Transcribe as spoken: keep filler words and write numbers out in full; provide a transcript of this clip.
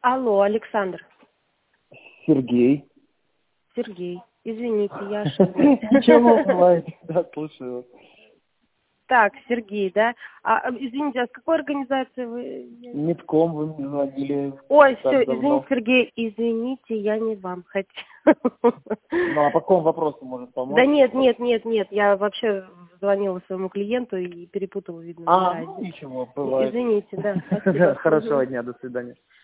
Алло, Александр. Сергей. Сергей. Извините, я ошиблась. Ничего, бывает. Да, слушаю. Так, Сергей, да? А, извините, а с какой организации вы? Митком вы мне звонили. Ой, так все, давно. извините, Сергей, извините, я не вам хотела. Ну, а по какому вопросу может помочь? Да нет, нет, нет, нет, я вообще звонила своему клиенту и перепутала, видно, А, номера. ну, ничего, бывает. Извините, да, спасибо. Хорошего дня, до свидания.